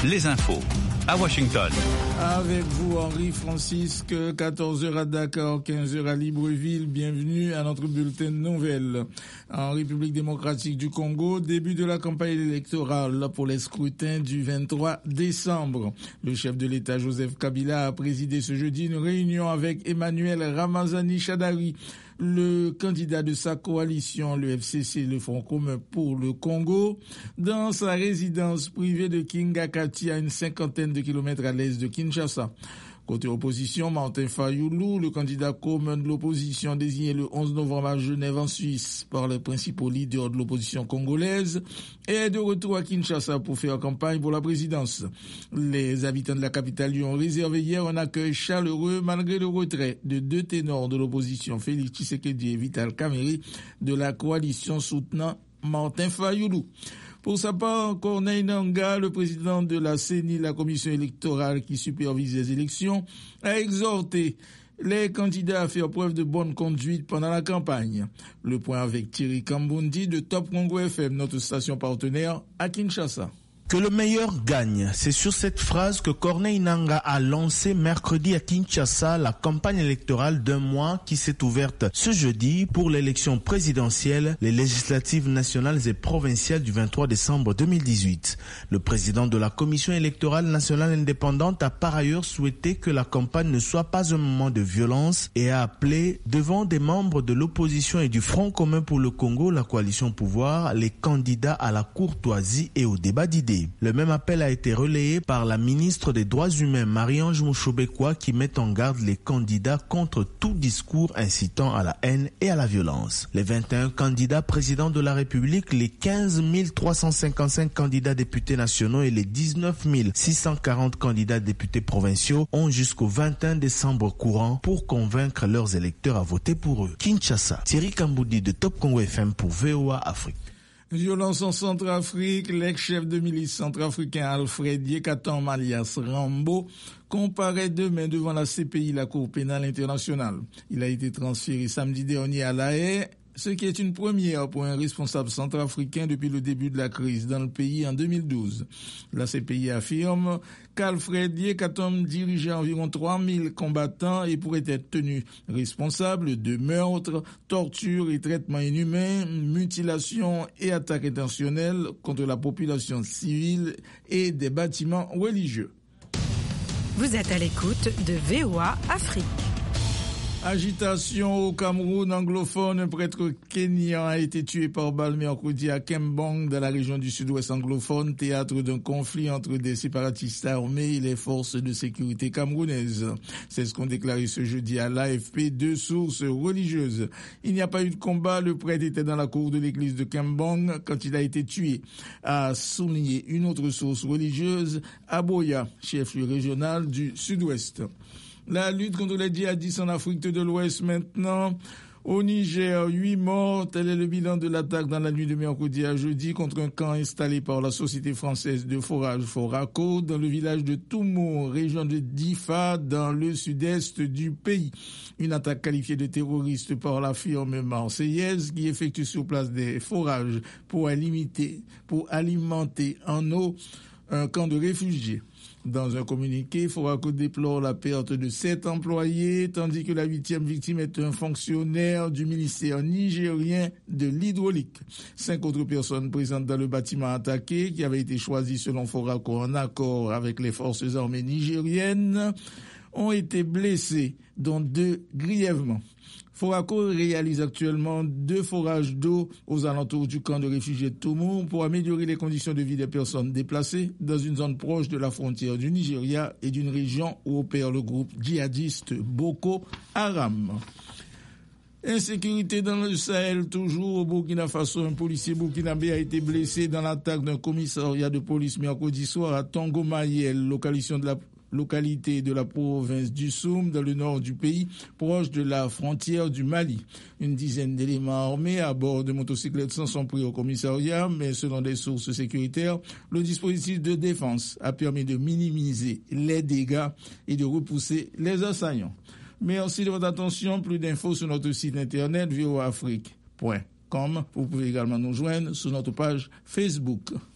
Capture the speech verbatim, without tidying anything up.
les infos à Washington. Avec vous, Henri Francisque, quatorze heures à Dakar, quinze heures à Libreville. Bienvenue à notre bulletin de nouvelles. En République démocratique du Congo, début de la campagne électorale pour les scrutins du vingt-trois décembre. Le chef de l'État, Joseph Kabila, a présidé ce jeudi une réunion avec Emmanuel Ramazani Shadari, le candidat de sa coalition, le F C C, le Front commun pour le Congo, dans sa résidence privée de Kingakati, à une cinquantaine de kilomètres à l'est de Kinshasa. Côté opposition, Martin Fayoulou, le candidat commun de l'opposition désigné le onze novembre à Genève en Suisse par les principaux leaders de l'opposition congolaise, est de retour à Kinshasa pour faire campagne pour la présidence. Les habitants de la capitale lui ont réservé hier un accueil chaleureux malgré le retrait de deux ténors de l'opposition, Félix Tshisekedi et Vital Kamerhe, de la coalition soutenant Martin Fayoulou. Pour sa part, Corneille Nangaa, le président de la C E N I, la commission électorale qui supervise les élections, a exhorté les candidats à faire preuve de bonne conduite pendant la campagne. Le point avec Thierry Kambundi de Top Congo F M, notre station partenaire à Kinshasa. Que le meilleur gagne. C'est sur cette phrase que Corneille Nangaa a lancé mercredi à Kinshasa la campagne électorale d'un mois qui s'est ouverte ce jeudi pour l'élection présidentielle, les législatives nationales et provinciales du vingt-trois décembre deux mille dix-huit. Le président de la Commission électorale nationale indépendante a par ailleurs souhaité que la campagne ne soit pas un moment de violence et a appelé devant des membres de l'opposition et du Front commun pour le Congo, la coalition au pouvoir, les candidats à la courtoisie et au débat d'idées. Le même appel a été relayé par la ministre des Droits humains, Marie-Ange Mouchobekwa, qui met en garde les candidats contre tout discours incitant à la haine et à la violence. Les vingt et un candidats présidents de la République, les quinze mille trois cent cinquante-cinq candidats députés nationaux et les dix-neuf mille six cent quarante candidats députés provinciaux ont jusqu'au vingt et un décembre courant pour convaincre leurs électeurs à voter pour eux. Kinshasa, Thierry Kamboudi de Top Congo F M pour V O A Afrique. Violence en Centrafrique, l'ex-chef de milice centrafricain Alfred Yekatom alias Rambo comparaît demain devant la C P I, la Cour pénale internationale. Il a été transféré samedi dernier à La Haye, ce qui est une première pour un responsable centrafricain depuis le début de la crise dans le pays en deux mille douze. La C P I affirme qu'Alfred Yekatom dirigeait environ trois mille combattants et pourrait être tenu responsable de meurtres, tortures et traitements inhumains, mutilations et attaques intentionnelles contre la population civile et des bâtiments religieux. Vous êtes à l'écoute de V O A Afrique. Agitation au Cameroun anglophone, un prêtre kenyan a été tué par balle mercredi à Kembong, dans la région du sud-ouest anglophone, théâtre d'un conflit entre des séparatistes armés et les forces de sécurité camerounaises. C'est ce qu'ont déclaré ce jeudi à l'A F P deux sources religieuses. Il n'y a pas eu de combat, le prêtre était dans la cour de l'église de Kembong quand il a été tué, a souligné une autre source religieuse, à Boya, chef-lieu régional du sud-ouest. La lutte contre les djihadistes en Afrique de l'Ouest maintenant. Au Niger, huit morts, tel est le bilan de l'attaque dans la nuit de mercredi à jeudi contre un camp installé par la société française de forage Foraco dans le village de Toumou, région de Difa, dans le sud-est du pays. Une attaque qualifiée de terroriste par la firme marseillaise qui effectue sur place des forages pour alimenter, pour alimenter en eau un camp de réfugiés. Dans un communiqué, Foraco déplore la perte de sept employés, tandis que la huitième victime est un fonctionnaire du ministère nigérien de l'hydraulique. Cinq autres personnes présentes dans le bâtiment attaqué, qui avait été choisi selon Foraco en accord avec les forces armées nigériennes, ont été blessées, dont deux grièvement. Foraco réalise actuellement deux forages d'eau aux alentours du camp de réfugiés de Toumou pour améliorer les conditions de vie des personnes déplacées dans une zone proche de la frontière du Nigeria et d'une région où opère le groupe djihadiste Boko Haram. Insécurité dans le Sahel, toujours au Burkina Faso. Un policier burkinabé a été blessé dans l'attaque d'un commissariat de police mercredi soir à Tongomayel, localisation de la localité de la province du Soum, dans le nord du pays, proche de la frontière du Mali. Une dizaine d'éléments armés à bord de motocyclettes s'en sont pris au commissariat, mais selon des sources sécuritaires, le dispositif de défense a permis de minimiser les dégâts et de repousser les assaillants. Merci de votre attention. Plus d'infos sur notre site internet v o afrique point com. Vous pouvez également nous joindre sur notre page Facebook.